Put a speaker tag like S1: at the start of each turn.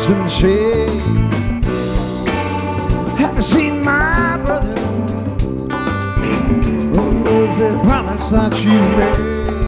S1: and shade. Have you seen my brother? What was the promise that you made?